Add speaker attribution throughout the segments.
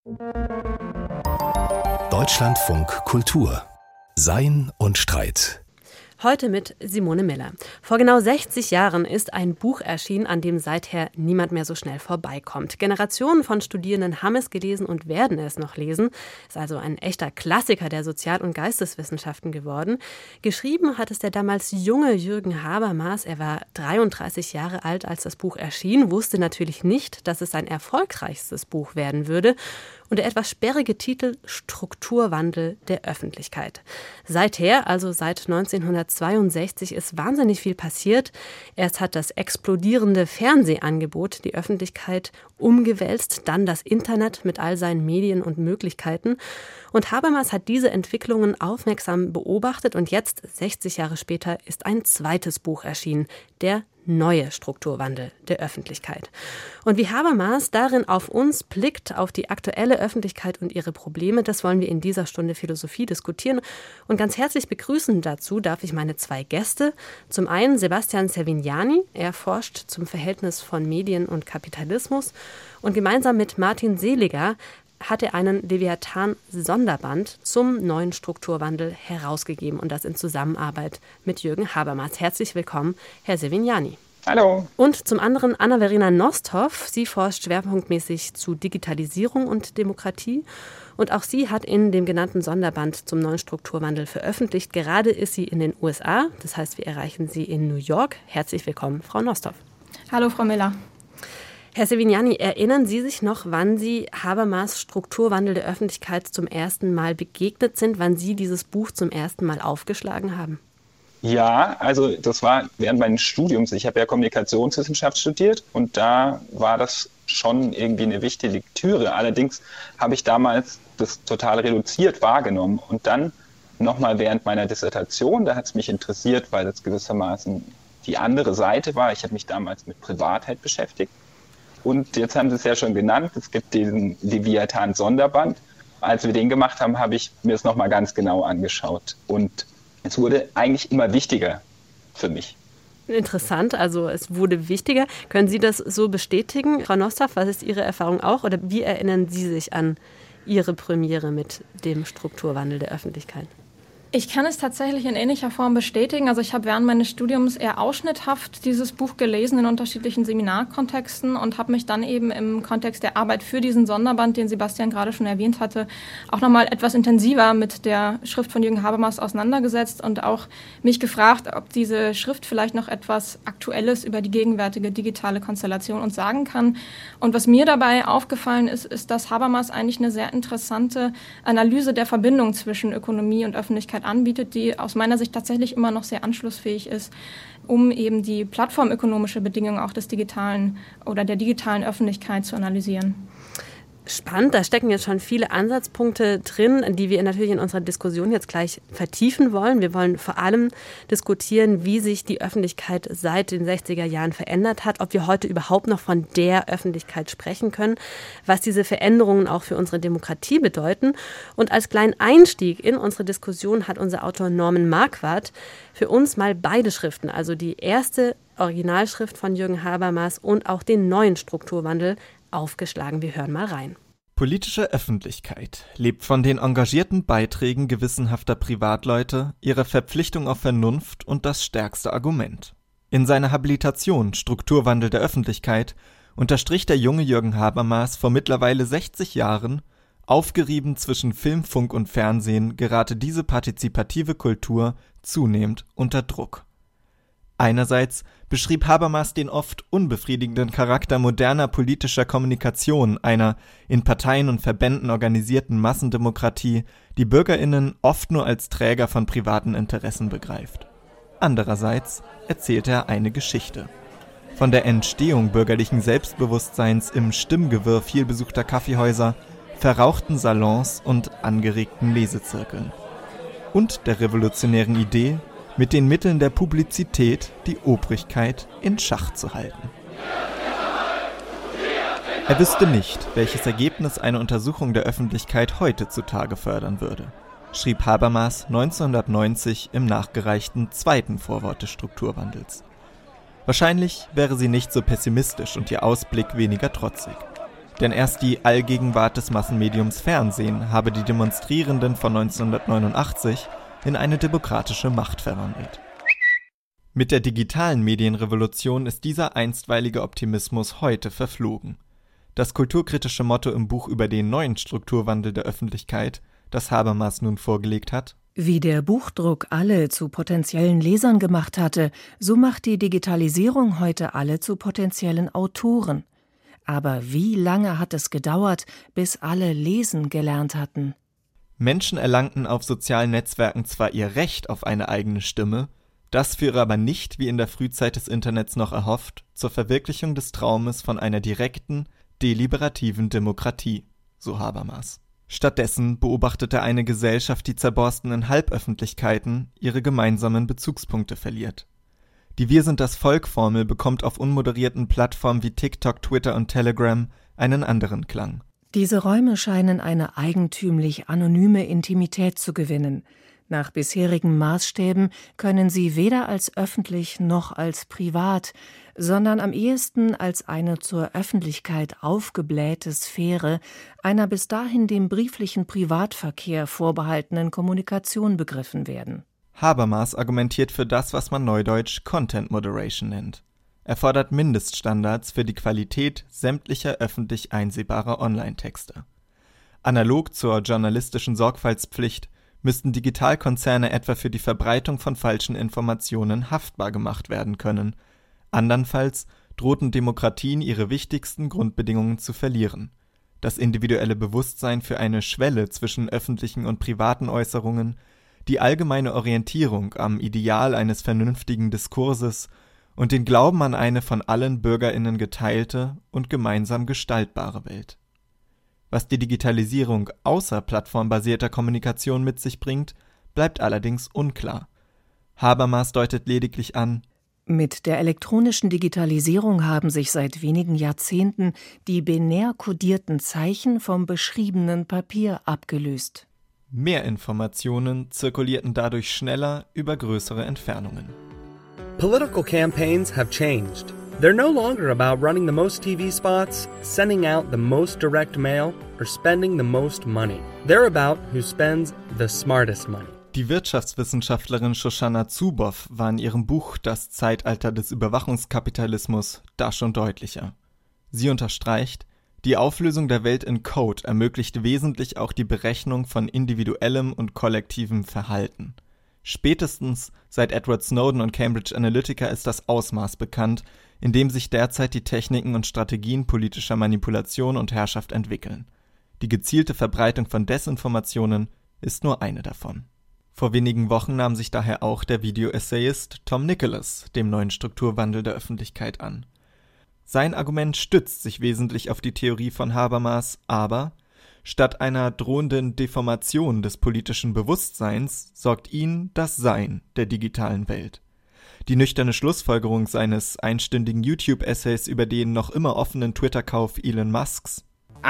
Speaker 1: Deutschlandfunk Kultur. Sein und Streit.
Speaker 2: Heute mit Simone Miller. Vor genau 60 Jahren ist ein Buch erschienen, an dem seither niemand mehr so schnell vorbeikommt. Generationen von Studierenden haben es gelesen und werden es noch lesen. Ist also ein echter Klassiker der Sozial- und Geisteswissenschaften geworden. Geschrieben hat es der damals junge Jürgen Habermas. Er war 33 Jahre alt, als das Buch erschien, wusste natürlich nicht, dass es sein erfolgreichstes Buch werden würde. Und der etwas sperrige Titel Strukturwandel der Öffentlichkeit. Seither, also seit 1962, ist wahnsinnig viel passiert. Erst hat das explodierende Fernsehangebot die Öffentlichkeit umgewälzt, dann das Internet mit all seinen Medien und Möglichkeiten. Und Habermas hat diese Entwicklungen aufmerksam beobachtet und jetzt, 60 Jahre später, ist ein zweites Buch erschienen, der neue Strukturwandel der Öffentlichkeit. Und wie Habermas darin auf uns blickt, auf die aktuelle Öffentlichkeit und ihre Probleme, das wollen wir in dieser Stunde Philosophie diskutieren. Und ganz herzlich begrüßen dazu darf ich meine zwei Gäste. Zum einen Sebastian Servignani, er forscht zum Verhältnis von Medien und Kapitalismus. Und gemeinsam mit Martin Seliger hat er einen Leviathan-Sonderband zum neuen Strukturwandel herausgegeben und das in Zusammenarbeit mit Jürgen Habermas. Herzlich willkommen, Herr Servignani.
Speaker 3: Hallo.
Speaker 2: Und zum anderen Anna-Verena Nosthoff. Sie forscht schwerpunktmäßig zu Digitalisierung und Demokratie. Und auch sie hat in dem genannten Sonderband zum neuen Strukturwandel veröffentlicht. Gerade ist sie in den USA, das heißt, wir erreichen sie in New York. Herzlich willkommen, Frau Nosthoff.
Speaker 4: Hallo, Frau Miller.
Speaker 2: Herr Servignani, erinnern Sie sich noch, wann Sie Habermas Strukturwandel der Öffentlichkeit zum ersten Mal begegnet sind, wann Sie dieses Buch zum ersten Mal aufgeschlagen haben?
Speaker 3: Ja, also das war während meines Studiums. Ich habe ja Kommunikationswissenschaft studiert und da war das schon irgendwie eine wichtige Lektüre. Allerdings habe ich damals das total reduziert wahrgenommen und dann nochmal während meiner Dissertation, da hat es mich interessiert, weil das gewissermaßen die andere Seite war. Ich habe mich damals mit Privatheit beschäftigt. Und jetzt haben Sie es ja schon genannt, es gibt diesen Leviathan-Sonderband. Als wir den gemacht haben, habe ich mir es nochmal ganz genau angeschaut. Und es wurde eigentlich immer wichtiger für mich.
Speaker 2: Interessant, also es wurde wichtiger. Können Sie das so bestätigen? Frau Nosthoff, was ist Ihre Erfahrung auch? Oder wie erinnern Sie sich an Ihre Premiere mit dem Strukturwandel der Öffentlichkeit?
Speaker 4: Ich kann es tatsächlich in ähnlicher Form bestätigen. Also ich habe während meines Studiums eher ausschnitthaft dieses Buch gelesen in unterschiedlichen Seminarkontexten und habe mich dann eben im Kontext der Arbeit für diesen Sonderband, den Sebastian gerade schon erwähnt hatte, auch nochmal etwas intensiver mit der Schrift von Jürgen Habermas auseinandergesetzt und auch mich gefragt, ob diese Schrift vielleicht noch etwas Aktuelles über die gegenwärtige digitale Konstellation uns sagen kann. Und was mir dabei aufgefallen ist, ist, dass Habermas eigentlich eine sehr interessante Analyse der Verbindung zwischen Ökonomie und Öffentlichkeit anbietet, die aus meiner Sicht tatsächlich immer noch sehr anschlussfähig ist, um eben die plattformökonomische Bedingung auch des digitalen oder der digitalen Öffentlichkeit zu analysieren.
Speaker 2: Spannend, da stecken jetzt schon viele Ansatzpunkte drin, die wir natürlich in unserer Diskussion jetzt gleich vertiefen wollen. Wir wollen vor allem diskutieren, wie sich die Öffentlichkeit seit den 60er Jahren verändert hat, ob wir heute überhaupt noch von der Öffentlichkeit sprechen können, was diese Veränderungen auch für unsere Demokratie bedeuten. Und als kleinen Einstieg in unsere Diskussion hat unser Autor Norman Marquardt für uns mal beide Schriften, also die erste Originalschrift von Jürgen Habermas und auch den neuen Strukturwandel, aufgeschlagen. Wir hören mal rein.
Speaker 5: Politische Öffentlichkeit lebt von den engagierten Beiträgen gewissenhafter Privatleute, ihrer Verpflichtung auf Vernunft und das stärkste Argument. In seiner Habilitation Strukturwandel der Öffentlichkeit unterstrich der junge Jürgen Habermas vor mittlerweile 60 Jahren, aufgerieben zwischen Film, Funk und Fernsehen gerate diese partizipative Kultur zunehmend unter Druck. Einerseits beschrieb Habermas den oft unbefriedigenden Charakter moderner politischer Kommunikation, einer in Parteien und Verbänden organisierten Massendemokratie, die BürgerInnen oft nur als Träger von privaten Interessen begreift. Andererseits erzählte er eine Geschichte. Von der Entstehung bürgerlichen Selbstbewusstseins im Stimmgewirr vielbesuchter Kaffeehäuser, verrauchten Salons und angeregten Lesezirkeln. Und der revolutionären Idee, mit den Mitteln der Publizität die Obrigkeit in Schach zu halten. Er wüsste nicht, welches Ergebnis eine Untersuchung der Öffentlichkeit heute zutage fördern würde, schrieb Habermas 1990 im nachgereichten zweiten Vorwort des Strukturwandels. Wahrscheinlich wäre sie nicht so pessimistisch und ihr Ausblick weniger trotzig. Denn erst die Allgegenwart des Massenmediums Fernsehen habe die Demonstrierenden von 1989 in eine demokratische Macht verwandelt. Mit der digitalen Medienrevolution ist dieser einstweilige Optimismus heute verflogen. Das kulturkritische Motto im Buch über den neuen Strukturwandel der Öffentlichkeit, das Habermas nun vorgelegt hat:
Speaker 6: Wie der Buchdruck alle zu potenziellen Lesern gemacht hatte, so macht die Digitalisierung heute alle zu potenziellen Autoren. Aber wie lange hat es gedauert, bis alle lesen gelernt hatten?
Speaker 5: Menschen erlangten auf sozialen Netzwerken zwar ihr Recht auf eine eigene Stimme, das führe aber nicht, wie in der Frühzeit des Internets noch erhofft, zur Verwirklichung des Traumes von einer direkten, deliberativen Demokratie, so Habermas. Stattdessen beobachtete eine Gesellschaft die zerborstenen Halböffentlichkeiten ihre gemeinsamen Bezugspunkte verliert. Die Wir-sind-das-Volk-Formel bekommt auf unmoderierten Plattformen wie TikTok, Twitter und Telegram einen anderen Klang.
Speaker 6: Diese Räume scheinen eine eigentümlich anonyme Intimität zu gewinnen. Nach bisherigen Maßstäben können sie weder als öffentlich noch als privat, sondern am ehesten als eine zur Öffentlichkeit aufgeblähte Sphäre einer bis dahin dem brieflichen Privatverkehr vorbehaltenen Kommunikation begriffen werden.
Speaker 5: Habermas argumentiert für das, was man neudeutsch Content Moderation nennt. Er fordert Mindeststandards für die Qualität sämtlicher öffentlich einsehbarer Online-Texte. Analog zur journalistischen Sorgfaltspflicht müssten Digitalkonzerne etwa für die Verbreitung von falschen Informationen haftbar gemacht werden können. Andernfalls drohten Demokratien ihre wichtigsten Grundbedingungen zu verlieren: das individuelle Bewusstsein für eine Schwelle zwischen öffentlichen und privaten Äußerungen, die allgemeine Orientierung am Ideal eines vernünftigen Diskurses und den Glauben an eine von allen BürgerInnen geteilte und gemeinsam gestaltbare Welt. Was die Digitalisierung außer plattformbasierter Kommunikation mit sich bringt, bleibt allerdings unklar. Habermas deutet lediglich an:
Speaker 6: Mit der elektronischen Digitalisierung haben sich seit wenigen Jahrzehnten die binär kodierten Zeichen vom beschriebenen Papier abgelöst.
Speaker 5: Mehr Informationen zirkulierten dadurch schneller über größere Entfernungen.
Speaker 7: Political campaigns have changed. They're no longer about running the most TV spots, sending out the most direct mail, or spending the most money. They're about who spends the smartest money.
Speaker 5: Die Wirtschaftswissenschaftlerin Shoshana Zuboff war in ihrem Buch »Das Zeitalter des Überwachungskapitalismus« da schon deutlicher. Sie unterstreicht: Die Auflösung der Welt in Code ermöglicht wesentlich auch die Berechnung von individuellem und kollektivem Verhalten. Spätestens seit Edward Snowden und Cambridge Analytica ist das Ausmaß bekannt, in dem sich derzeit die Techniken und Strategien politischer Manipulation und Herrschaft entwickeln. Die gezielte Verbreitung von Desinformationen ist nur eine davon. Vor wenigen Wochen nahm sich daher auch der Video-Essayist Tom Nicholas dem neuen Strukturwandel der Öffentlichkeit an. Sein Argument stützt sich wesentlich auf die Theorie von Habermas, aber statt einer drohenden Deformation des politischen Bewusstseins sorgt ihn das Sein der digitalen Welt. Die nüchterne Schlussfolgerung seines einstündigen YouTube-Essays über den noch immer offenen Twitter-Kauf Elon Musks: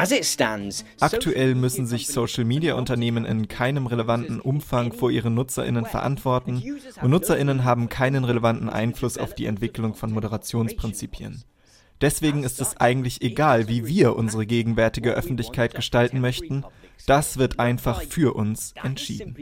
Speaker 5: Aktuell müssen sich Social-Media-Unternehmen in keinem relevanten Umfang vor ihren NutzerInnen verantworten und NutzerInnen haben keinen relevanten Einfluss auf die Entwicklung von Moderationsprinzipien. Deswegen ist es eigentlich egal, wie wir unsere gegenwärtige Öffentlichkeit gestalten möchten. Das wird einfach für uns entschieden.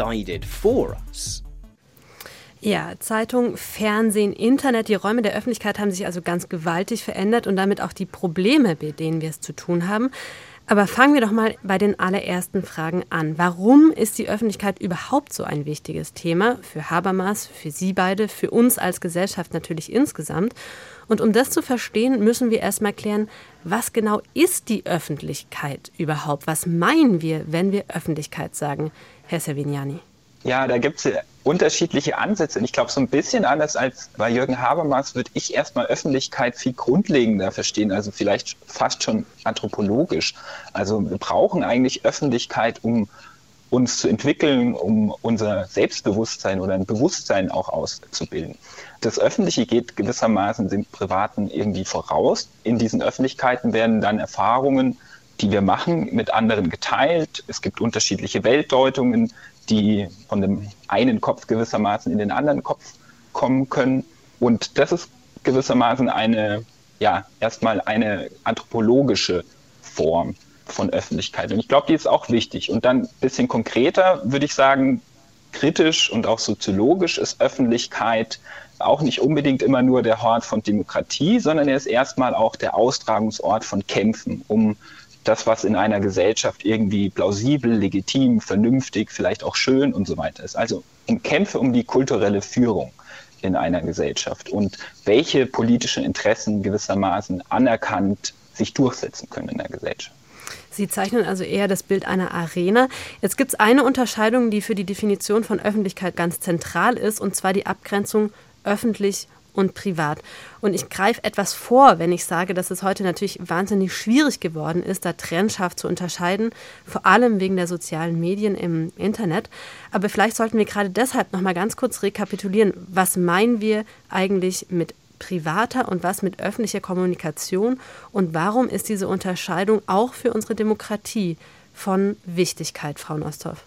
Speaker 2: Ja, Zeitung, Fernsehen, Internet, die Räume der Öffentlichkeit haben sich also ganz gewaltig verändert und damit auch die Probleme, mit denen wir es zu tun haben. Aber fangen wir doch mal bei den allerersten Fragen an. Warum ist die Öffentlichkeit überhaupt so ein wichtiges Thema? Für Habermas, für Sie beide, für uns als Gesellschaft natürlich insgesamt. Und um das zu verstehen, müssen wir erstmal klären, was genau ist die Öffentlichkeit überhaupt? Was meinen wir, wenn wir Öffentlichkeit sagen? Herr Servignani.
Speaker 3: Ja, da gibt es unterschiedliche Ansätze. Und ich glaube, so ein bisschen anders als bei Jürgen Habermas würde ich erstmal Öffentlichkeit viel grundlegender verstehen, also vielleicht fast schon anthropologisch. Also wir brauchen eigentlich Öffentlichkeit, um uns zu entwickeln, um unser Selbstbewusstsein oder ein Bewusstsein auch auszubilden. Das Öffentliche geht gewissermaßen dem Privaten irgendwie voraus. In diesen Öffentlichkeiten werden dann Erfahrungen, die wir machen, mit anderen geteilt. Es gibt unterschiedliche Weltdeutungen, die von dem einen Kopf gewissermaßen in den anderen Kopf kommen können. Und das ist gewissermaßen erstmal eine anthropologische Form von Öffentlichkeit. Und ich glaube, die ist auch wichtig. Und dann ein bisschen konkreter würde ich sagen, kritisch und auch soziologisch ist Öffentlichkeit auch nicht unbedingt immer nur der Hort von Demokratie, sondern er ist erstmal auch der Austragungsort von Kämpfen um das, was in einer Gesellschaft irgendwie plausibel, legitim, vernünftig, vielleicht auch schön und so weiter ist. Also um Kämpfe um die kulturelle Führung in einer Gesellschaft und welche politischen Interessen gewissermaßen anerkannt sich durchsetzen können in der Gesellschaft.
Speaker 2: Sie zeichnen also eher das Bild einer Arena. Jetzt gibt es eine Unterscheidung, die für die Definition von Öffentlichkeit ganz zentral ist, und zwar die Abgrenzung öffentlich und privat. Und ich greife etwas vor, wenn ich sage, dass es heute natürlich wahnsinnig schwierig geworden ist, da trennscharf zu unterscheiden, vor allem wegen der sozialen Medien im Internet. Aber vielleicht sollten wir gerade deshalb noch mal ganz kurz rekapitulieren, was meinen wir eigentlich mit privater und was mit öffentlicher Kommunikation und warum ist diese Unterscheidung auch für unsere Demokratie von Wichtigkeit, Frau Nosthoff?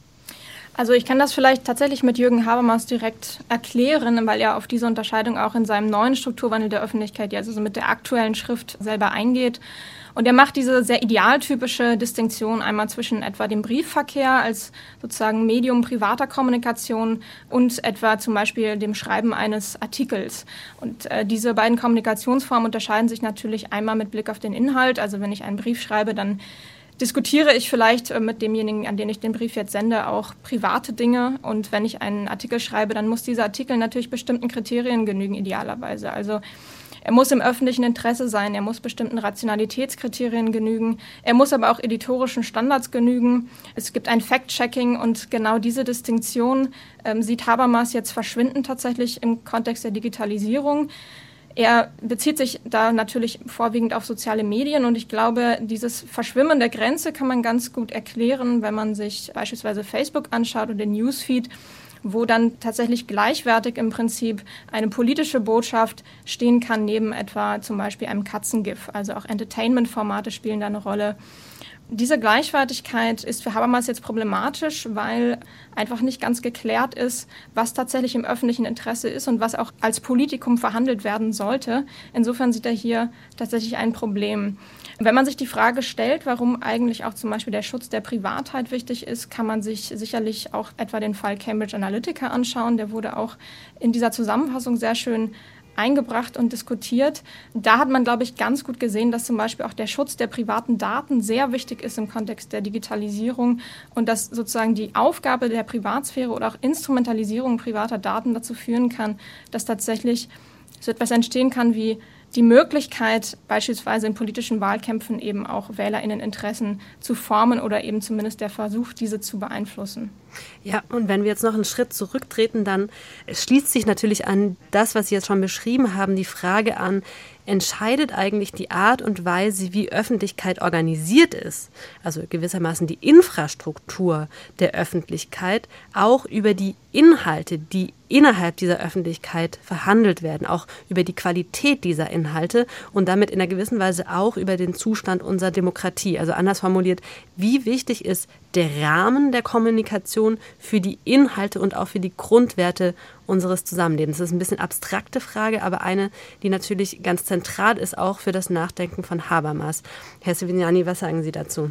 Speaker 4: Also ich kann das vielleicht tatsächlich mit Jürgen Habermas direkt erklären, weil er auf diese Unterscheidung auch in seinem neuen Strukturwandel der Öffentlichkeit, also mit der aktuellen Schrift selber eingeht. Und er macht diese sehr idealtypische Distinktion einmal zwischen etwa dem Briefverkehr als sozusagen Medium privater Kommunikation und etwa zum Beispiel dem Schreiben eines Artikels. Und diese beiden Kommunikationsformen unterscheiden sich natürlich einmal mit Blick auf den Inhalt. Also wenn ich einen Brief schreibe, dann diskutiere ich vielleicht mit demjenigen, an den ich den Brief jetzt sende, auch private Dinge. Und wenn ich einen Artikel schreibe, dann muss dieser Artikel natürlich bestimmten Kriterien genügen, idealerweise. Also er muss im öffentlichen Interesse sein, er muss bestimmten Rationalitätskriterien genügen, er muss aber auch editorischen Standards genügen. Es gibt ein Fact-Checking und genau diese Distinktion sieht Habermas jetzt verschwinden tatsächlich im Kontext der Digitalisierung. Er bezieht sich da natürlich vorwiegend auf soziale Medien und ich glaube, dieses Verschwimmen der Grenze kann man ganz gut erklären, wenn man sich beispielsweise Facebook anschaut und den Newsfeed, wo dann tatsächlich gleichwertig im Prinzip eine politische Botschaft stehen kann, neben etwa zum Beispiel einem Katzengif. Also auch Entertainment-Formate spielen da eine Rolle. Diese Gleichwertigkeit ist für Habermas jetzt problematisch, weil einfach nicht ganz geklärt ist, was tatsächlich im öffentlichen Interesse ist und was auch als Politikum verhandelt werden sollte. Insofern sieht er hier tatsächlich ein Problem. Wenn man sich die Frage stellt, warum eigentlich auch zum Beispiel der Schutz der Privatheit wichtig ist, kann man sich sicherlich auch etwa den Fall Cambridge Analytica anschauen. Der wurde auch in dieser Zusammenfassung sehr schön eingebracht und diskutiert. Da hat man, glaube ich, ganz gut gesehen, dass zum Beispiel auch der Schutz der privaten Daten sehr wichtig ist im Kontext der Digitalisierung und dass sozusagen die Aufgabe der Privatsphäre oder auch Instrumentalisierung privater Daten dazu führen kann, dass tatsächlich so etwas entstehen kann wie die Möglichkeit, beispielsweise in politischen Wahlkämpfen eben auch WählerInneninteressen zu formen oder eben zumindest der Versuch, diese zu beeinflussen.
Speaker 2: Ja, und wenn wir jetzt noch einen Schritt zurücktreten, dann schließt sich natürlich an das, was Sie jetzt schon beschrieben haben, die Frage an, entscheidet eigentlich die Art und Weise, wie Öffentlichkeit organisiert ist, also gewissermaßen die Infrastruktur der Öffentlichkeit, auch über die Inhalte, die innerhalb dieser Öffentlichkeit verhandelt werden, auch über die Qualität dieser Inhalte und damit in einer gewissen Weise auch über den Zustand unserer Demokratie. Also anders formuliert, wie wichtig ist der Rahmen der Kommunikation für die Inhalte und auch für die Grundwerte unseres Zusammenlebens. Das ist ein bisschen abstrakte Frage, aber eine, die natürlich ganz zentral ist, auch für das Nachdenken von Habermas. Herr Silvignani, was sagen Sie dazu?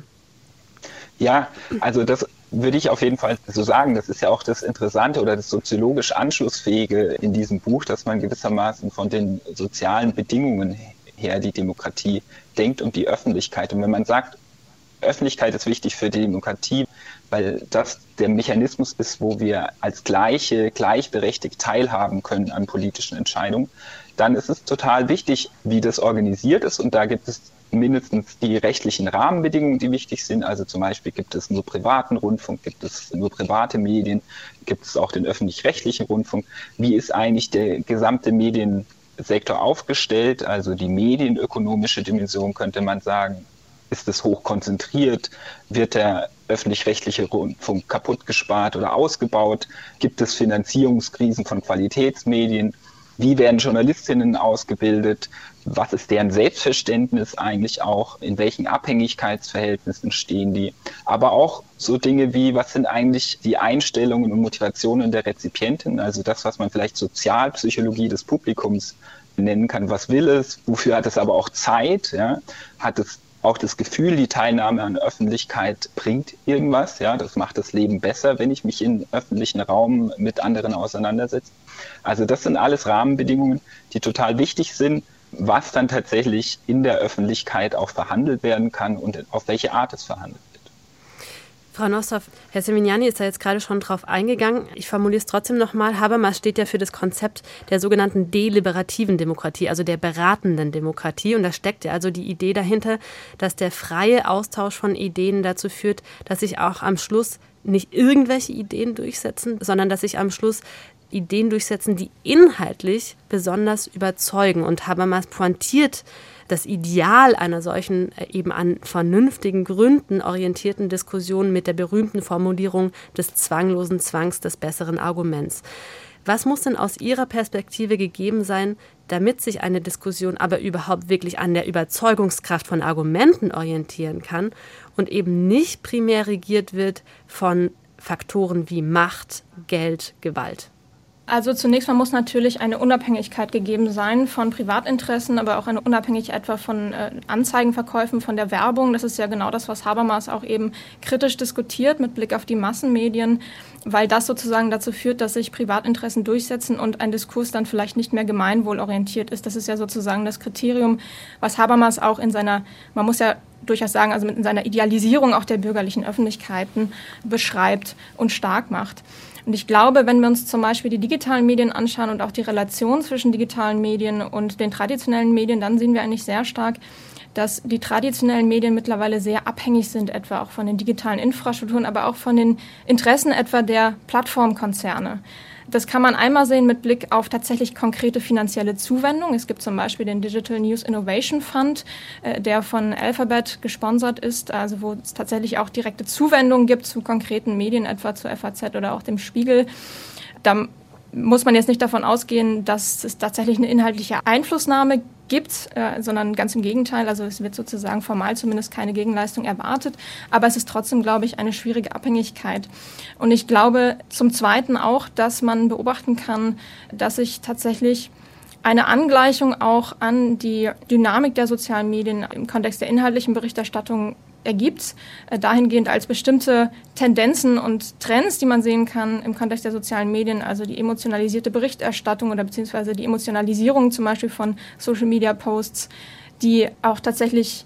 Speaker 3: Ja, also das würde ich auf jeden Fall so sagen. Das ist ja auch das Interessante oder das soziologisch Anschlussfähige in diesem Buch, dass man gewissermaßen von den sozialen Bedingungen her die Demokratie denkt und die Öffentlichkeit. Und wenn man sagt, Öffentlichkeit ist wichtig für die Demokratie, weil das der Mechanismus ist, wo wir als gleichberechtigt teilhaben können an politischen Entscheidungen, dann ist es total wichtig, wie das organisiert ist. Und da gibt es mindestens die rechtlichen Rahmenbedingungen, die wichtig sind. Also zum Beispiel gibt es nur privaten Rundfunk, gibt es nur private Medien, gibt es auch den öffentlich-rechtlichen Rundfunk. Wie ist eigentlich der gesamte Mediensektor aufgestellt? Also die medienökonomische Dimension könnte man sagen. Ist es hoch konzentriert? Wird der öffentlich-rechtliche Rundfunk kaputt gespart oder ausgebaut? Gibt es Finanzierungskrisen von Qualitätsmedien? Wie werden Journalistinnen ausgebildet? Was ist deren Selbstverständnis eigentlich auch? In welchen Abhängigkeitsverhältnissen stehen die? Aber auch so Dinge wie, was sind eigentlich die Einstellungen und Motivationen der Rezipientin? Also das, was man vielleicht Sozialpsychologie des Publikums nennen kann. Was will es? Wofür hat es aber auch Zeit? Ja? Hat es auch das Gefühl, die Teilnahme an Öffentlichkeit bringt irgendwas. Ja, das macht das Leben besser, wenn ich mich im öffentlichen Raum mit anderen auseinandersetze. Also das sind alles Rahmenbedingungen, die total wichtig sind, was dann tatsächlich in der Öffentlichkeit auch verhandelt werden kann und auf welche Art es verhandelt wird.
Speaker 2: Frau Nosdorf, Herr Sevigny ist da jetzt gerade schon drauf eingegangen. Ich formuliere es trotzdem nochmal. Habermas steht ja für das Konzept der sogenannten deliberativen Demokratie, also der beratenden Demokratie. Und da steckt ja also die Idee dahinter, dass der freie Austausch von Ideen dazu führt, dass sich auch am Schluss nicht irgendwelche Ideen durchsetzen, sondern dass sich am Schluss Ideen durchsetzen, die inhaltlich besonders überzeugen. Und Habermas pointiert das Ideal einer solchen eben an vernünftigen Gründen orientierten Diskussion mit der berühmten Formulierung des zwanglosen Zwangs des besseren Arguments. Was muss denn aus Ihrer Perspektive gegeben sein, damit sich eine Diskussion aber überhaupt wirklich an der Überzeugungskraft von Argumenten orientieren kann und eben nicht primär regiert wird von Faktoren wie Macht, Geld, Gewalt?
Speaker 4: Also zunächst mal muss natürlich eine Unabhängigkeit gegeben sein von Privatinteressen, aber auch eine Unabhängigkeit etwa von Anzeigenverkäufen, von der Werbung. Das ist ja genau das, was Habermas auch eben kritisch diskutiert mit Blick auf die Massenmedien, weil das sozusagen dazu führt, dass sich Privatinteressen durchsetzen und ein Diskurs dann vielleicht nicht mehr gemeinwohlorientiert ist. Das ist ja sozusagen das Kriterium, was Habermas auch in seiner, man muss ja durchaus sagen, also in seiner Idealisierung auch der bürgerlichen Öffentlichkeiten beschreibt und stark macht. Und ich glaube, wenn wir uns zum Beispiel die digitalen Medien anschauen und auch die Relation zwischen digitalen Medien und den traditionellen Medien, dann sehen wir eigentlich sehr stark, dass die traditionellen Medien mittlerweile sehr abhängig sind, etwa auch von den digitalen Infrastrukturen, aber auch von den Interessen etwa der Plattformkonzerne. Das kann man einmal sehen mit Blick auf tatsächlich konkrete finanzielle Zuwendung. Es gibt zum Beispiel den Digital News Innovation Fund, der von Alphabet gesponsert ist, also wo es tatsächlich auch direkte Zuwendungen gibt zu konkreten Medien, etwa zur FAZ oder auch dem Spiegel. Da muss man jetzt nicht davon ausgehen, dass es tatsächlich eine inhaltliche Einflussnahme gibt, sondern ganz im Gegenteil. Also es wird sozusagen formal zumindest keine Gegenleistung erwartet. Aber es ist trotzdem, glaube ich, eine schwierige Abhängigkeit. Und ich glaube zum Zweiten auch, dass man beobachten kann, dass sich tatsächlich eine Angleichung auch an die Dynamik der sozialen Medien im Kontext der inhaltlichen Berichterstattung ergibt, dahingehend als bestimmte Tendenzen und Trends, die man sehen kann im Kontext der sozialen Medien, also die emotionalisierte Berichterstattung oder beziehungsweise die Emotionalisierung zum Beispiel von Social-Media-Posts, die auch tatsächlich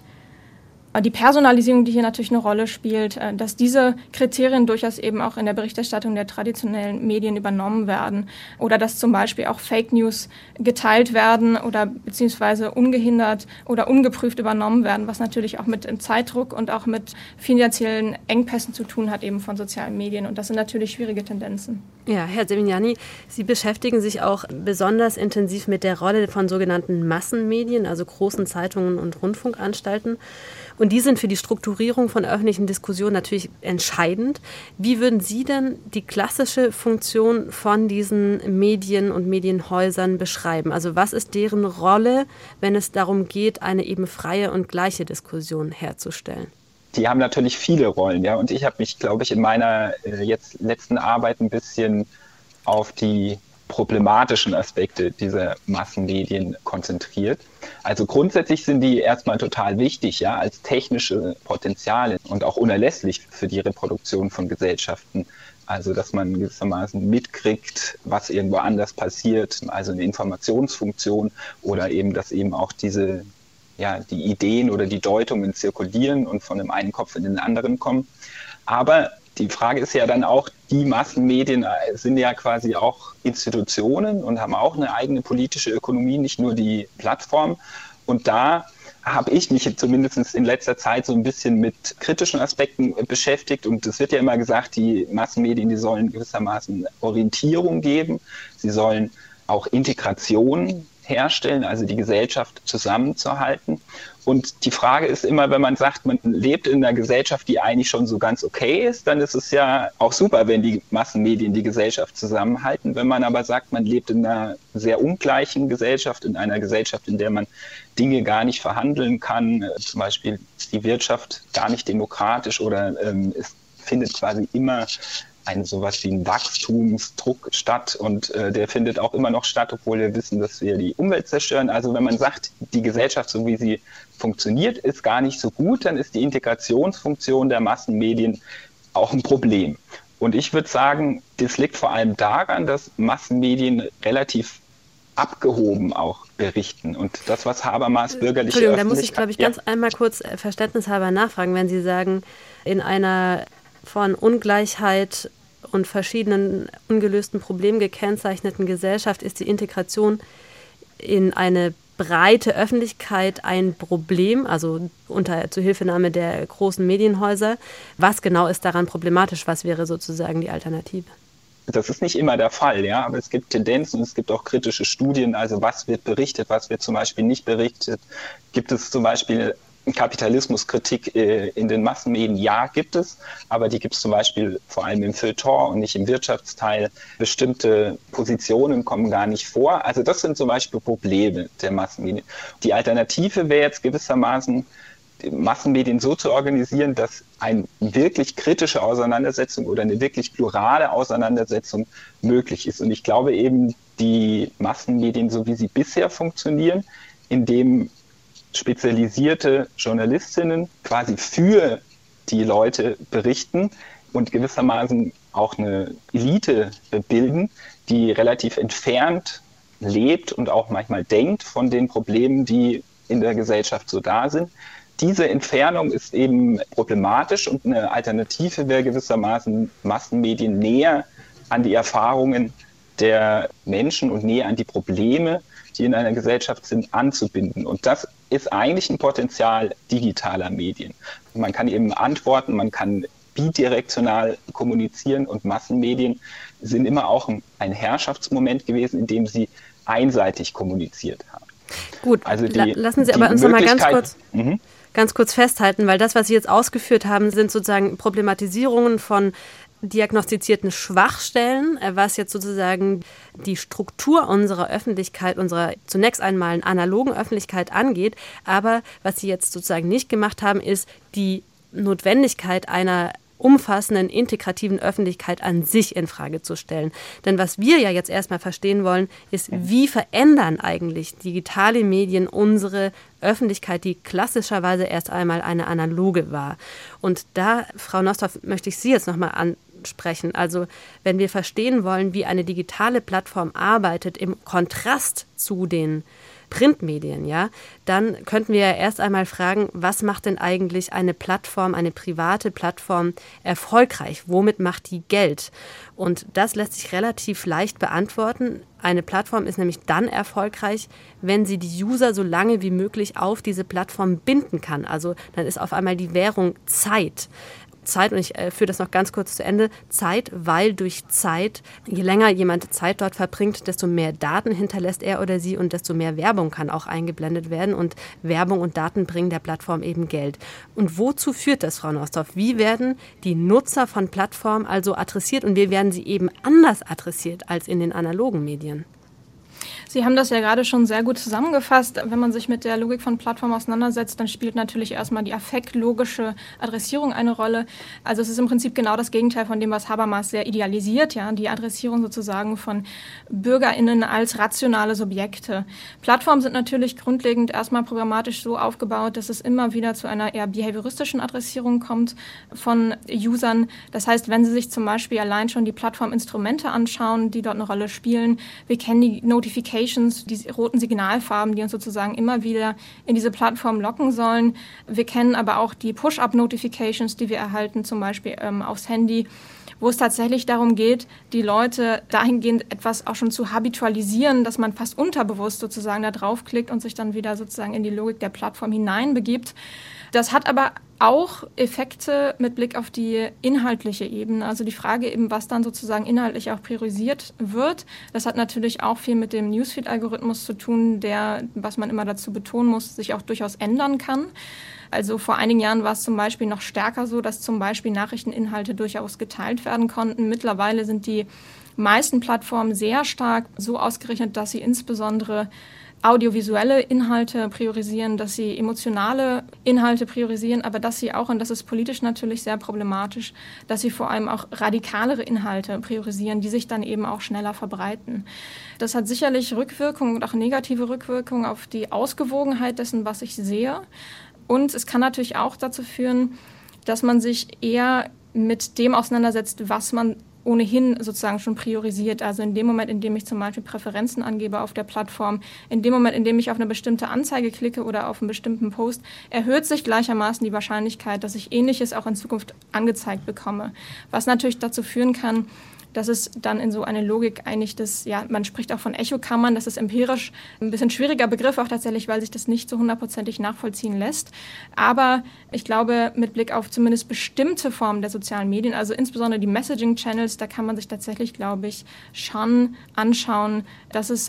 Speaker 4: die Personalisierung, die hier natürlich eine Rolle spielt, dass diese Kriterien durchaus eben auch in der Berichterstattung der traditionellen Medien übernommen werden oder dass zum Beispiel auch Fake News geteilt werden oder beziehungsweise ungehindert oder ungeprüft übernommen werden, was natürlich auch mit Zeitdruck und auch mit finanziellen Engpässen zu tun hat eben von sozialen Medien und das sind natürlich schwierige Tendenzen.
Speaker 2: Ja, Herr Sevigny, Sie beschäftigen sich auch besonders intensiv mit der Rolle von sogenannten Massenmedien, also großen Zeitungen und Rundfunkanstalten. Und die sind für die Strukturierung von öffentlichen Diskussionen natürlich entscheidend. Wie würden Sie denn die klassische Funktion von diesen Medien und Medienhäusern beschreiben? Also was ist deren Rolle, wenn es darum geht, eine eben freie und gleiche Diskussion herzustellen?
Speaker 3: Die haben natürlich viele Rollen, ja. Und ich habe mich, glaube ich, in meiner jetzt letzten Arbeit ein bisschen auf die problematischen Aspekte dieser Massenmedien konzentriert. Also grundsätzlich sind die erstmal total wichtig, ja, als technische Potenziale und auch unerlässlich für die Reproduktion von Gesellschaften. Also dass man gewissermaßen mitkriegt, was irgendwo anders passiert, also eine Informationsfunktion oder eben, dass eben auch die Ideen oder die Deutungen zirkulieren und von dem einen Kopf in den anderen kommen. Aber die Frage ist ja dann auch, die Massenmedien sind ja quasi auch Institutionen und haben auch eine eigene politische Ökonomie, nicht nur die Plattform. Und da habe ich mich zumindest in letzter Zeit so ein bisschen mit kritischen Aspekten beschäftigt. Und es wird ja immer gesagt, die Massenmedien, die sollen gewissermaßen Orientierung geben. Sie sollen auch Integration herstellen, also die Gesellschaft zusammenzuhalten. Und die Frage ist immer, wenn man sagt, man lebt in einer Gesellschaft, die eigentlich schon so ganz okay ist, dann ist es ja auch super, wenn die Massenmedien die Gesellschaft zusammenhalten. Wenn man aber sagt, man lebt in einer sehr ungleichen Gesellschaft, in einer Gesellschaft, in der man Dinge gar nicht verhandeln kann, zum Beispiel ist die Wirtschaft gar nicht demokratisch oder es findet quasi immer sowas wie ein Wachstumsdruck statt und der findet auch immer noch statt, obwohl wir wissen, dass wir die Umwelt zerstören. Also wenn man sagt, die Gesellschaft, so wie sie funktioniert, ist gar nicht so gut, dann ist die Integrationsfunktion der Massenmedien auch ein Problem. Und ich würde sagen, das liegt vor allem daran, dass Massenmedien relativ abgehoben auch berichten. Und das, was Habermas bürgerliche
Speaker 2: Entschuldigung, da muss ich, glaube ich, ganz einmal kurz verständnishalber nachfragen, wenn Sie sagen, in einer von Ungleichheit und verschiedenen ungelösten Problemen gekennzeichneten Gesellschaft ist die Integration in eine breite Öffentlichkeit ein Problem, also unter Zuhilfenahme der großen Medienhäuser. Was genau ist daran problematisch? Was wäre sozusagen die Alternative?
Speaker 3: Das ist nicht immer der Fall, ja, aber es gibt Tendenzen, es gibt auch kritische Studien, also was wird berichtet, was wird zum Beispiel nicht berichtet. Gibt es zum Beispiel Kapitalismuskritik in den Massenmedien? Ja, gibt es, aber die gibt es zum Beispiel vor allem im Feuilleton und nicht im Wirtschaftsteil. Bestimmte Positionen kommen gar nicht vor. Also das sind zum Beispiel Probleme der Massenmedien. Die Alternative wäre jetzt gewissermaßen, die Massenmedien so zu organisieren, dass eine wirklich kritische Auseinandersetzung oder eine wirklich plurale Auseinandersetzung möglich ist. Und ich glaube eben, die Massenmedien, so wie sie bisher funktionieren, indem spezialisierte Journalistinnen quasi für die Leute berichten und gewissermaßen auch eine Elite bilden, die relativ entfernt lebt und auch manchmal denkt von den Problemen, die in der Gesellschaft so da sind. Diese Entfernung ist eben problematisch und eine Alternative wäre gewissermaßen Massenmedien näher an die Erfahrungen der Menschen und näher an die Probleme, die in einer Gesellschaft sind, anzubinden. Und das ist eigentlich ein Potenzial digitaler Medien. Man kann eben antworten, man kann bidirektional kommunizieren und Massenmedien sind immer auch ein Herrschaftsmoment gewesen, in dem sie einseitig kommuniziert haben.
Speaker 2: Gut, also lassen Sie aber uns noch mal ganz kurz festhalten, weil das, was Sie jetzt ausgeführt haben, sind sozusagen Problematisierungen von diagnostizierten Schwachstellen, was jetzt sozusagen die Struktur unserer Öffentlichkeit, unserer zunächst einmal analogen Öffentlichkeit angeht. Aber was Sie jetzt sozusagen nicht gemacht haben, ist die Notwendigkeit einer umfassenden, integrativen Öffentlichkeit an sich in Frage zu stellen. Denn was wir ja jetzt erstmal verstehen wollen, ist, wie verändern eigentlich digitale Medien unsere Öffentlichkeit, die klassischerweise erst einmal eine analoge war. Und da, Frau Nosthoff, möchte ich Sie jetzt nochmal ansprechen. Also wenn wir verstehen wollen, wie eine digitale Plattform arbeitet im Kontrast zu den Printmedien, ja, dann könnten wir ja erst einmal fragen, was macht denn eigentlich eine Plattform, eine private Plattform erfolgreich? Womit macht die Geld? Und das lässt sich relativ leicht beantworten. Eine Plattform ist nämlich dann erfolgreich, wenn sie die User so lange wie möglich auf diese Plattform binden kann. Also dann ist auf einmal die Währung Zeit. Zeit, und ich führe das noch ganz kurz zu Ende, Zeit, weil durch Zeit, je länger jemand Zeit dort verbringt, desto mehr Daten hinterlässt er oder sie und desto mehr Werbung kann auch eingeblendet werden und Werbung und Daten bringen der Plattform eben Geld. Und wozu führt das, Frau Nosthoff? Wie werden die Nutzer von Plattformen also adressiert und wie werden sie eben anders adressiert als in den analogen Medien?
Speaker 4: Sie haben das ja gerade schon sehr gut zusammengefasst. Wenn man sich mit der Logik von Plattformen auseinandersetzt, dann spielt natürlich erstmal die affektlogische Adressierung eine Rolle. Also es ist im Prinzip genau das Gegenteil von dem, was Habermas sehr idealisiert, ja, die Adressierung sozusagen von BürgerInnen als rationale Subjekte. Plattformen sind natürlich grundlegend erstmal programmatisch so aufgebaut, dass es immer wieder zu einer eher behavioristischen Adressierung kommt von Usern. Das heißt, wenn Sie sich zum Beispiel allein schon die Plattforminstrumente anschauen, die dort eine Rolle spielen, wir kennen die Notifications, die roten Signalfarben, die uns sozusagen immer wieder in diese Plattform locken sollen. Wir kennen aber auch die Push-Up-Notifications, die wir erhalten, zum Beispiel aufs Handy, wo es tatsächlich darum geht, die Leute dahingehend etwas auch schon zu habitualisieren, dass man fast unterbewusst sozusagen da draufklickt und sich dann wieder sozusagen in die Logik der Plattform hineinbegibt. Das hat aber auch Effekte mit Blick auf die inhaltliche Ebene, also die Frage eben, was dann sozusagen inhaltlich auch priorisiert wird. Das hat natürlich auch viel mit dem Newsfeed-Algorithmus zu tun, der, was man immer dazu betonen muss, sich auch durchaus ändern kann. Also vor einigen Jahren war es zum Beispiel noch stärker so, dass zum Beispiel Nachrichteninhalte durchaus geteilt werden konnten. Mittlerweile sind die meisten Plattformen sehr stark so ausgerichtet, dass sie insbesondere audiovisuelle Inhalte priorisieren, dass sie emotionale Inhalte priorisieren, aber dass sie auch, und das ist politisch natürlich sehr problematisch, dass sie vor allem auch radikalere Inhalte priorisieren, die sich dann eben auch schneller verbreiten. Das hat sicherlich Rückwirkungen und auch negative Rückwirkungen auf die Ausgewogenheit dessen, was ich sehe. Und es kann natürlich auch dazu führen, dass man sich eher mit dem auseinandersetzt, was man ohnehin sozusagen schon priorisiert. Also in dem Moment, in dem ich zum Beispiel Präferenzen angebe auf der Plattform, in dem Moment, in dem ich auf eine bestimmte Anzeige klicke oder auf einen bestimmten Post, erhöht sich gleichermaßen die Wahrscheinlichkeit, dass ich Ähnliches auch in Zukunft angezeigt bekomme. Was natürlich dazu führen kann, dass es dann in so eine Logik eigentlich man spricht auch von Echokammern, das ist empirisch ein bisschen schwieriger Begriff auch tatsächlich, weil sich das nicht so 100%ig nachvollziehen lässt. Aber ich glaube, mit Blick auf zumindest bestimmte Formen der sozialen Medien, also insbesondere die Messaging-Channels, da kann man sich tatsächlich, glaube ich, schon anschauen, dass es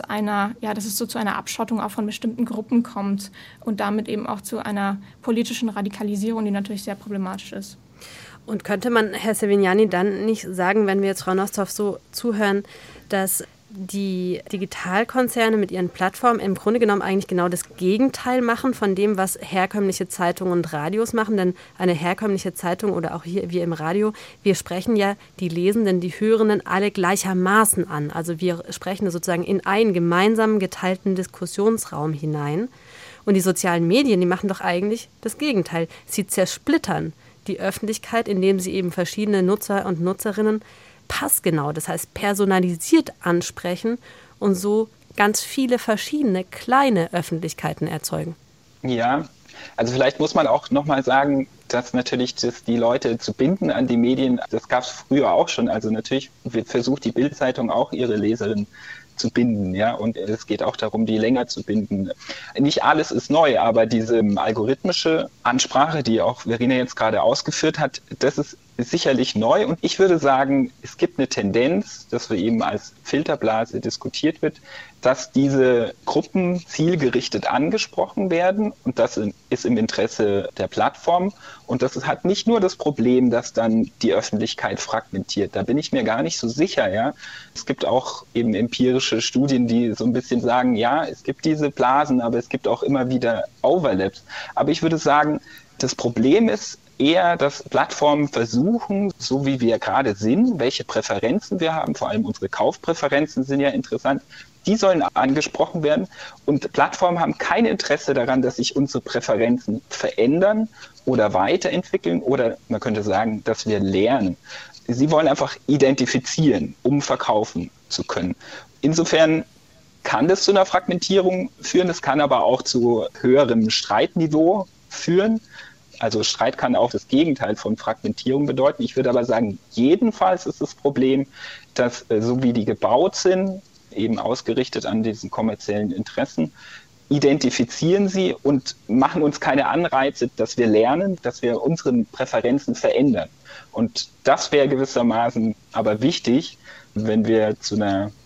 Speaker 4: so zu einer Abschottung auch von bestimmten Gruppen kommt und damit eben auch zu einer politischen Radikalisierung, die natürlich sehr problematisch ist.
Speaker 2: Und könnte man, Herr Sevignani, dann nicht sagen, wenn wir jetzt Frau Nosthoff so zuhören, dass die Digitalkonzerne mit ihren Plattformen im Grunde genommen eigentlich genau das Gegenteil machen von dem, was herkömmliche Zeitungen und Radios machen? Denn eine herkömmliche Zeitung oder auch hier wir im Radio, wir sprechen ja die Lesenden, die Hörenden alle gleichermaßen an. Also wir sprechen sozusagen in einen gemeinsamen geteilten Diskussionsraum hinein. Und die sozialen Medien, die machen doch eigentlich das Gegenteil. Sie zersplittern die Öffentlichkeit, indem sie eben verschiedene Nutzer und Nutzerinnen passgenau, das heißt personalisiert ansprechen und so ganz viele verschiedene kleine Öffentlichkeiten erzeugen.
Speaker 3: Ja, also vielleicht muss man auch nochmal sagen, dass natürlich die Leute zu binden an die Medien, das gab es früher auch schon. Also natürlich versucht die Bild-Zeitung auch ihre Leserinnen zu binden, ja, und es geht auch darum, die länger zu binden. Nicht alles ist neu, aber diese algorithmische Ansprache, die auch Verena jetzt gerade ausgeführt hat, das ist sicherlich neu und ich würde sagen, es gibt eine Tendenz, dass wir eben als Filterblase diskutiert wird, dass diese Gruppen zielgerichtet angesprochen werden und das ist im Interesse der Plattform und das hat nicht nur das Problem, dass dann die Öffentlichkeit fragmentiert, da bin ich mir gar nicht so sicher, ja. Es gibt auch eben empirische Studien, die so ein bisschen sagen, ja, es gibt diese Blasen, aber es gibt auch immer wieder Overlaps. Aber ich würde sagen, das Problem ist eher, dass Plattformen versuchen, so wie wir gerade sind, welche Präferenzen wir haben, vor allem unsere Kaufpräferenzen sind ja interessant, die sollen angesprochen werden und Plattformen haben kein Interesse daran, dass sich unsere Präferenzen verändern oder weiterentwickeln oder man könnte sagen, dass wir lernen. Sie wollen einfach identifizieren, um verkaufen zu können. Insofern kann das zu einer Fragmentierung führen, es kann aber auch zu höherem Streitniveau führen. Also Streit kann auch das Gegenteil von Fragmentierung bedeuten. Ich würde aber sagen, jedenfalls ist das Problem, dass so wie die gebaut sind, eben ausgerichtet an diesen kommerziellen Interessen, identifizieren sie und machen uns keine Anreize, dass wir lernen, dass wir unsere Präferenzen verändern. Und das wäre gewissermaßen aber wichtig, wenn wir zu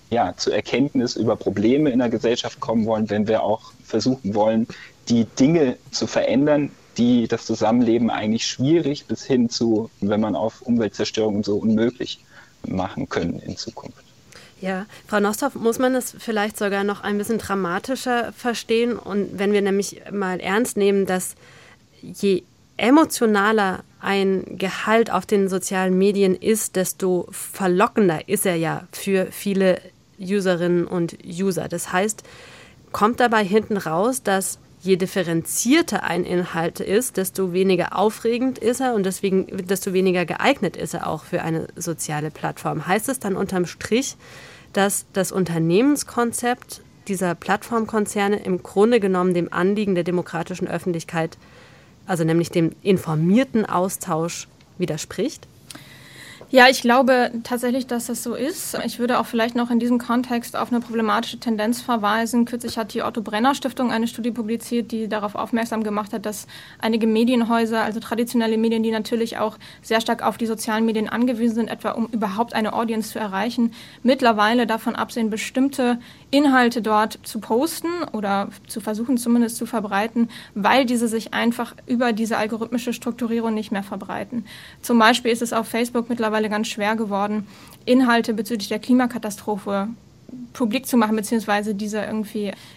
Speaker 3: Erkenntnis über Probleme in der Gesellschaft kommen wollen, wenn wir auch versuchen wollen, die Dinge zu verändern, die das Zusammenleben eigentlich schwierig bis hin zu, wenn man auf Umweltzerstörung und so unmöglich machen können in Zukunft.
Speaker 2: Ja, Frau Nosthoff, muss man das vielleicht sogar noch ein bisschen dramatischer verstehen? Und wenn wir nämlich mal ernst nehmen, dass je emotionaler ein Gehalt auf den sozialen Medien ist, desto verlockender ist er ja für viele Userinnen und User. Das heißt, kommt dabei hinten raus, dass je differenzierter ein Inhalt ist, desto weniger aufregend ist er und deswegen desto weniger geeignet ist er auch für eine soziale Plattform. Heißt es dann unterm Strich, dass das Unternehmenskonzept dieser Plattformkonzerne im Grunde genommen dem Anliegen der demokratischen Öffentlichkeit, also nämlich dem informierten Austausch, widerspricht?
Speaker 4: Ja, ich glaube tatsächlich, dass das so ist. Ich würde auch vielleicht noch in diesem Kontext auf eine problematische Tendenz verweisen. Kürzlich hat die Otto-Brenner-Stiftung eine Studie publiziert, die darauf aufmerksam gemacht hat, dass einige Medienhäuser, also traditionelle Medien, die natürlich auch sehr stark auf die sozialen Medien angewiesen sind, etwa um überhaupt eine Audience zu erreichen, mittlerweile davon absehen, bestimmte Inhalte dort zu posten oder zu versuchen zumindest zu verbreiten, weil diese sich einfach über diese algorithmische Strukturierung nicht mehr verbreiten. Zum Beispiel ist es auf Facebook mittlerweile ganz schwer geworden, Inhalte bezüglich der Klimakatastrophe publik zu machen, beziehungsweise diese irgendwie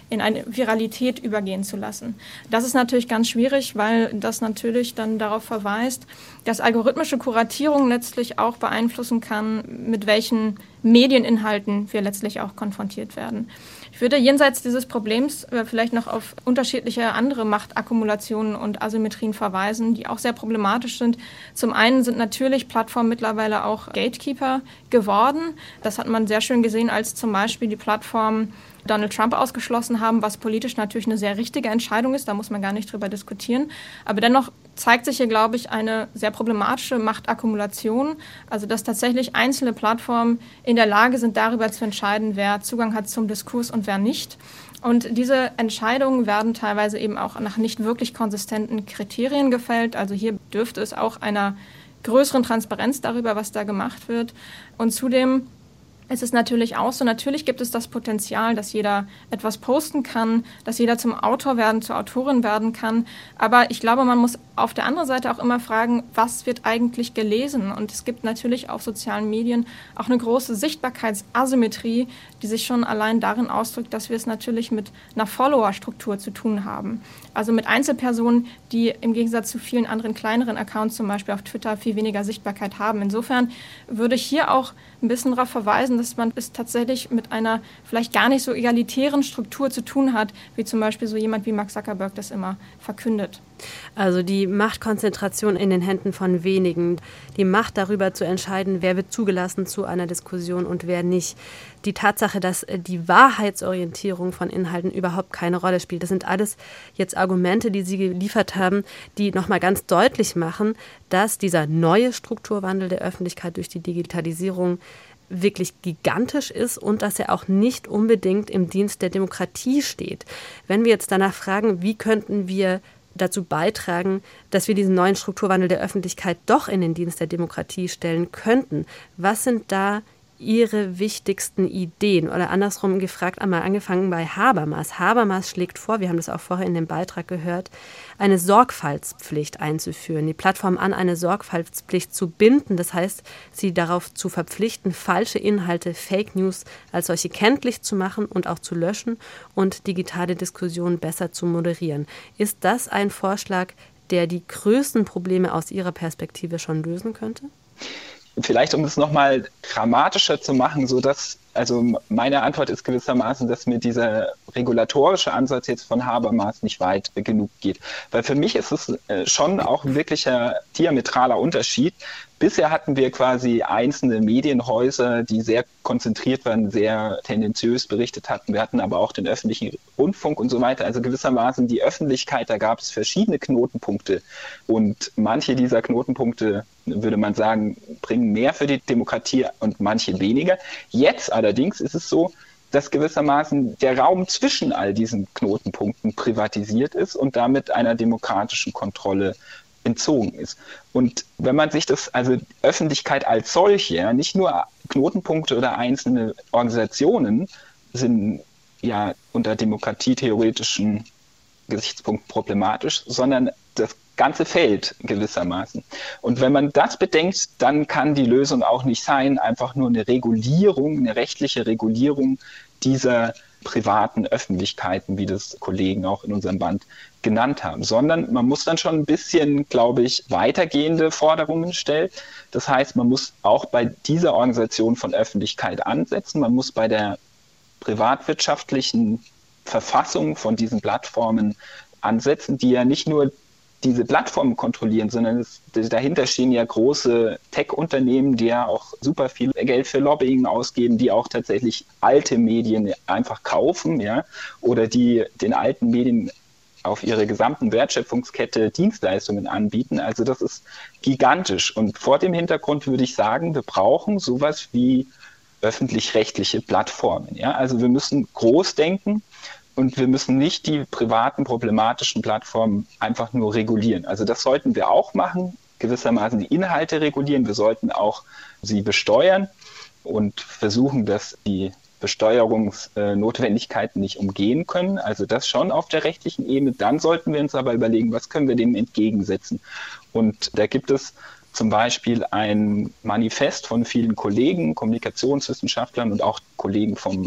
Speaker 4: in eine Viralität übergehen zu lassen. Das ist natürlich ganz schwierig, weil das natürlich dann darauf verweist, dass algorithmische Kuratierung letztlich auch beeinflussen kann, mit welchen Medieninhalten wir letztlich auch konfrontiert werden. Ich würde jenseits dieses Problems vielleicht noch auf unterschiedliche andere Machtakkumulationen und Asymmetrien verweisen, die auch sehr problematisch sind. Zum einen sind natürlich Plattformen mittlerweile auch Gatekeeper geworden. Das hat man sehr schön gesehen, als zum Beispiel die Plattformen Donald Trump ausgeschlossen haben, was politisch natürlich eine sehr richtige Entscheidung ist, da muss man gar nicht drüber diskutieren. Aber dennoch zeigt sich hier, glaube ich, eine sehr problematische Machtakkumulation, also dass tatsächlich einzelne Plattformen in der Lage sind, darüber zu entscheiden, wer Zugang hat zum Diskurs und wer nicht. Und diese Entscheidungen werden teilweise eben auch nach nicht wirklich konsistenten Kriterien gefällt. Also hier dürfte es auch einer größeren Transparenz darüber, was da gemacht wird. Und zudem es ist natürlich auch so, natürlich gibt es das Potenzial, dass jeder etwas posten kann, dass jeder zum Autor werden, zur Autorin werden kann. Aber ich glaube, man muss auf der anderen Seite auch immer fragen, was wird eigentlich gelesen? Und es gibt natürlich auf sozialen Medien auch eine große Sichtbarkeitsasymmetrie, die sich schon allein darin ausdrückt, dass wir es natürlich mit einer Follower-Struktur zu tun haben. Also mit Einzelpersonen, die im Gegensatz zu vielen anderen kleineren Accounts, zum Beispiel auf Twitter, viel weniger Sichtbarkeit haben. Insofern würde ich hier auch ein bisschen darauf verweisen, dass man es tatsächlich mit einer vielleicht gar nicht so egalitären Struktur zu tun hat, wie zum Beispiel so jemand wie Mark Zuckerberg das immer verkündet.
Speaker 2: Also die Machtkonzentration in den Händen von wenigen, die Macht darüber zu entscheiden, wer wird zugelassen zu einer Diskussion und wer nicht. Die Tatsache, dass die Wahrheitsorientierung von Inhalten überhaupt keine Rolle spielt. Das sind alles jetzt Argumente, die Sie geliefert haben, die nochmal ganz deutlich machen, dass dieser neue Strukturwandel der Öffentlichkeit durch die Digitalisierung wirklich gigantisch ist und dass er auch nicht unbedingt im Dienst der Demokratie steht. Wenn wir jetzt danach fragen, wie könnten wir dazu beitragen, dass wir diesen neuen Strukturwandel der Öffentlichkeit doch in den Dienst der Demokratie stellen könnten, was sind da Ihre wichtigsten Ideen? Oder andersrum gefragt, einmal angefangen bei Habermas. Habermas schlägt vor, wir haben das auch vorher in dem Beitrag gehört, eine Sorgfaltspflicht einzuführen, die Plattform an eine Sorgfaltspflicht zu binden. Das heißt, sie darauf zu verpflichten, falsche Inhalte, Fake News als solche kenntlich zu machen und auch zu löschen und digitale Diskussionen besser zu moderieren. Ist das ein Vorschlag, der die größten Probleme aus Ihrer Perspektive schon lösen könnte?
Speaker 3: Vielleicht, um es nochmal dramatischer zu machen, also meine Antwort ist gewissermaßen, dass mir dieser regulatorische Ansatz jetzt von Habermas nicht weit genug geht. Weil für mich ist es schon auch ein wirklicher diametraler Unterschied. Bisher hatten wir quasi einzelne Medienhäuser, die sehr konzentriert waren, sehr tendenziös berichtet hatten. Wir hatten aber auch den öffentlichen Rundfunk und so weiter. Also gewissermaßen die Öffentlichkeit, da gab es verschiedene Knotenpunkte. Und manche dieser Knotenpunkte, würde man sagen, bringen mehr für die Demokratie und manche weniger. Jetzt allerdings ist es so, dass gewissermaßen der Raum zwischen all diesen Knotenpunkten privatisiert ist und damit einer demokratischen Kontrolle entzogen ist. Und wenn man sich das, also Öffentlichkeit als solche, ja, nicht nur Knotenpunkte oder einzelne Organisationen sind ja unter demokratietheoretischen Gesichtspunkten problematisch, sondern das ganze Feld gewissermaßen. Und wenn man das bedenkt, dann kann die Lösung auch nicht sein, einfach nur eine Regulierung, eine rechtliche Regulierung dieser privaten Öffentlichkeiten, wie das Kollegen auch in unserem Band genannt haben, sondern man muss dann schon ein bisschen, glaube ich, weitergehende Forderungen stellen. Das heißt, man muss auch bei dieser Organisation von Öffentlichkeit ansetzen, man muss bei der privatwirtschaftlichen Verfassung von diesen Plattformen ansetzen, die ja nicht nur diese Plattformen kontrollieren, sondern dahinter stehen ja große Tech-Unternehmen, die ja auch super viel Geld für Lobbying ausgeben, die auch tatsächlich alte Medien einfach kaufen, ja, oder die den alten Medien auf ihre gesamten Wertschöpfungskette Dienstleistungen anbieten. Also das ist gigantisch. Und vor dem Hintergrund würde ich sagen, wir brauchen sowas wie öffentlich-rechtliche Plattformen. Ja? Also wir müssen groß denken. Und wir müssen nicht die privaten problematischen Plattformen einfach nur regulieren. Also das sollten wir auch machen, gewissermaßen die Inhalte regulieren. Wir sollten auch sie besteuern und versuchen, dass die Besteuerungsnotwendigkeiten nicht umgehen können. Also das schon auf der rechtlichen Ebene. Dann sollten wir uns aber überlegen, was können wir dem entgegensetzen. Und da gibt es zum Beispiel ein Manifest von vielen Kollegen, Kommunikationswissenschaftlern und auch Kollegen vom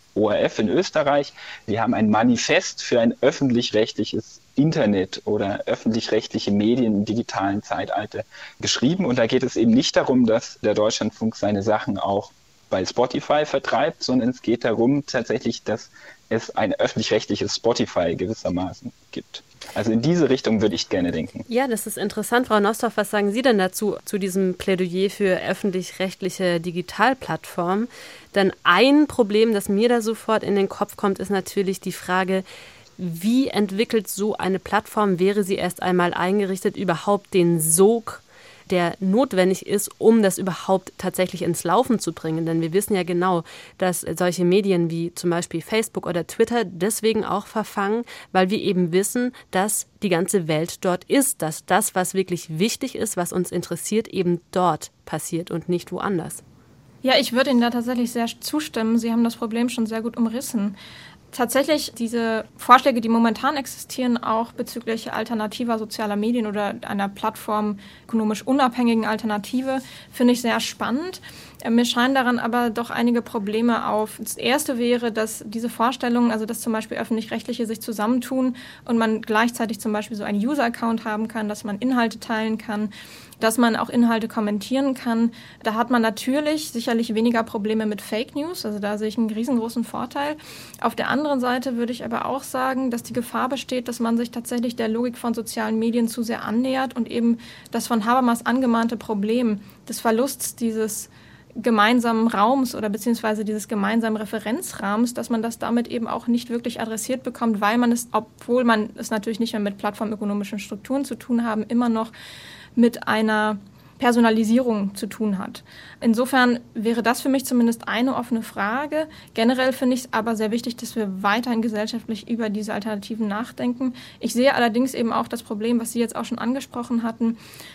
Speaker 3: ORF in Österreich. Wir haben ein Manifest für ein öffentlich-rechtliches Internet oder öffentlich-rechtliche Medien im digitalen Zeitalter geschrieben. Und da geht es eben nicht darum, dass der Deutschlandfunk seine Sachen auch bei Spotify vertreibt, sondern es geht darum tatsächlich, dass es ein öffentlich-rechtliches Spotify gewissermaßen gibt. Also in diese Richtung würde ich gerne denken.
Speaker 2: Ja, das ist interessant. Frau Nosthoff, was sagen Sie denn dazu, zu diesem Plädoyer für öffentlich-rechtliche Digitalplattformen? Denn ein Problem, das mir da sofort in den Kopf kommt, ist natürlich die Frage, wie entwickelt so eine Plattform, wäre sie erst einmal eingerichtet, überhaupt den Sog, der notwendig ist, um das überhaupt tatsächlich ins Laufen zu bringen. Denn wir wissen ja genau, dass solche Medien wie zum Beispiel Facebook oder Twitter deswegen auch verfangen, weil wir eben wissen, dass die ganze Welt dort ist, dass das, was wirklich wichtig ist, was uns interessiert, eben dort passiert und nicht woanders.
Speaker 4: Ja, ich würde Ihnen da tatsächlich sehr zustimmen. Sie haben das Problem schon sehr gut umrissen. Tatsächlich diese Vorschläge, die momentan existieren, auch bezüglich alternativer sozialer Medien oder einer Plattform ökonomisch unabhängigen Alternative, finde ich sehr spannend. Mir scheinen daran aber doch einige Probleme auf. Das erste wäre, dass diese Vorstellungen, also dass zum Beispiel Öffentlich-Rechtliche sich zusammentun und man gleichzeitig zum Beispiel so einen User-Account haben kann, dass man Inhalte teilen kann, dass man auch Inhalte kommentieren kann. Da hat man natürlich sicherlich weniger Probleme mit Fake News, also da sehe ich einen riesengroßen Vorteil. Auf der anderen Seite würde ich aber auch sagen, dass die Gefahr besteht, dass man sich tatsächlich der Logik von sozialen Medien zu sehr annähert und eben das von Habermas angemahnte Problem des Verlusts dieses gemeinsamen Raums oder beziehungsweise dieses gemeinsamen Referenzrahmens, dass man das damit eben auch nicht wirklich adressiert bekommt, weil man es, obwohl man es natürlich nicht mehr mit plattformökonomischen Strukturen zu tun haben, immer noch mit einer Personalisierung zu tun hat. Insofern wäre das für mich zumindest eine offene Frage. Generell finde ich es aber sehr wichtig, dass wir weiterhin gesellschaftlich über diese Alternativen nachdenken. Ich sehe allerdings eben auch das Problem, was Sie jetzt auch schon angesprochen hatten,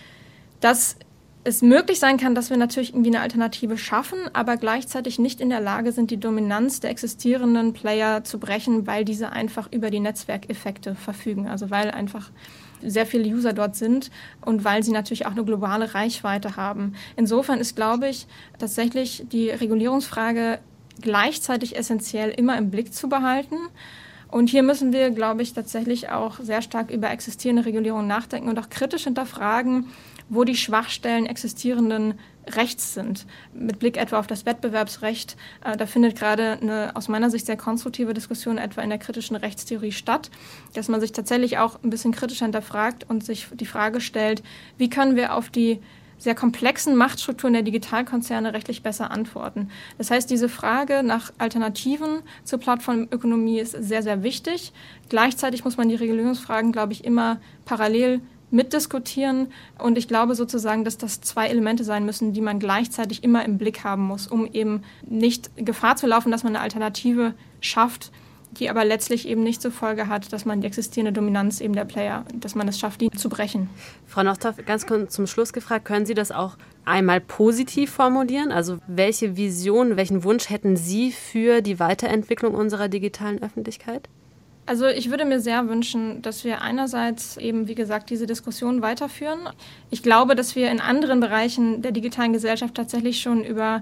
Speaker 4: dass es möglich sein kann, dass wir natürlich irgendwie eine Alternative schaffen, aber gleichzeitig nicht in der Lage sind, die Dominanz der existierenden Player zu brechen, weil diese einfach über die Netzwerkeffekte verfügen. Also weil einfach sehr viele User dort sind und weil sie natürlich auch eine globale Reichweite haben. Insofern ist, glaube ich, tatsächlich die Regulierungsfrage gleichzeitig essentiell immer im Blick zu behalten. Und hier müssen wir, glaube ich, tatsächlich auch sehr stark über existierende Regulierungen nachdenken und auch kritisch hinterfragen, wo die Schwachstellen existierenden Rechts sind. Mit Blick etwa auf das Wettbewerbsrecht, da findet gerade eine aus meiner Sicht sehr konstruktive Diskussion etwa in der kritischen Rechtstheorie statt, dass man sich tatsächlich auch ein bisschen kritischer hinterfragt und sich die Frage stellt, wie können wir auf die sehr komplexen Machtstrukturen der Digitalkonzerne rechtlich besser antworten. Das heißt, diese Frage nach Alternativen zur Plattformökonomie ist sehr, sehr wichtig. Gleichzeitig muss man die Regulierungsfragen, glaube ich, immer parallel mitdiskutieren. Und ich glaube sozusagen, dass das zwei Elemente sein müssen, die man gleichzeitig immer im Blick haben muss, um eben nicht Gefahr zu laufen, dass man eine Alternative schafft, die aber letztlich eben nicht zur Folge hat, dass man die existierende Dominanz eben der Player, dass man es schafft, die zu brechen.
Speaker 2: Frau Nosthoff, ganz kurz zum Schluss gefragt, können Sie das auch einmal positiv formulieren? Also welche Vision, welchen Wunsch hätten Sie für die Weiterentwicklung unserer digitalen Öffentlichkeit?
Speaker 4: Also ich würde mir sehr wünschen, dass wir einerseits eben, wie gesagt, diese Diskussion weiterführen. Ich glaube, dass wir in anderen Bereichen der digitalen Gesellschaft tatsächlich schon über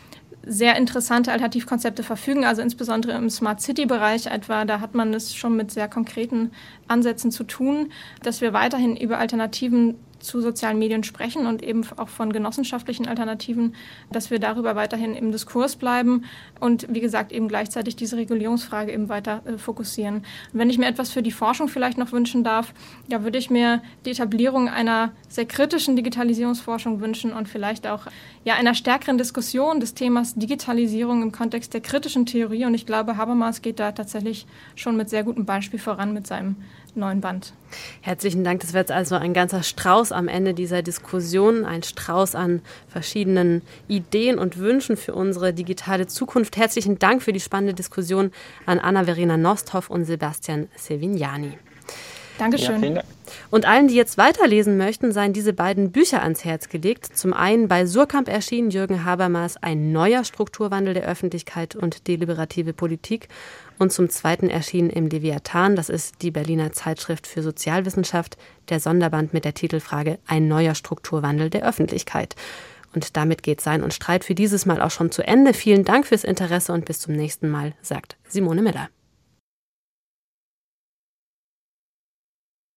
Speaker 4: sehr interessante Alternativkonzepte verfügen, also insbesondere im Smart City-Bereich etwa, da hat man es schon mit sehr konkreten Ansätzen zu tun, dass wir weiterhin über Alternativen zu sozialen Medien sprechen und eben auch von genossenschaftlichen Alternativen, dass wir darüber weiterhin im Diskurs bleiben und wie gesagt eben gleichzeitig diese Regulierungsfrage eben weiter fokussieren. Und wenn ich mir etwas für die Forschung vielleicht noch wünschen darf, ja, würde ich mir die Etablierung einer sehr kritischen Digitalisierungsforschung wünschen und vielleicht auch einer stärkeren Diskussion des Themas Digitalisierung im Kontext der kritischen Theorie. Und ich glaube, Habermas geht da tatsächlich schon mit sehr gutem Beispiel voran mit seinem neuen Band.
Speaker 2: Herzlichen Dank. Das wird also ein ganzer Strauß am Ende dieser Diskussion, ein Strauß an verschiedenen Ideen und Wünschen für unsere digitale Zukunft. Herzlichen Dank für die spannende Diskussion an Anna-Verena Nosthoff und Sebastian Sevignani.
Speaker 4: Dankeschön.
Speaker 3: Ja,
Speaker 2: und allen, die jetzt weiterlesen möchten, seien diese beiden Bücher ans Herz gelegt. Zum einen bei Suhrkamp erschienen Jürgen Habermas Ein neuer Strukturwandel der Öffentlichkeit und deliberative Politik. Und zum zweiten erschienen im Leviathan, das ist die Berliner Zeitschrift für Sozialwissenschaft, der Sonderband mit der Titelfrage Ein neuer Strukturwandel der Öffentlichkeit. Und damit geht Sein und Streit für dieses Mal auch schon zu Ende. Vielen Dank fürs Interesse und bis zum nächsten Mal, sagt Simone Miller.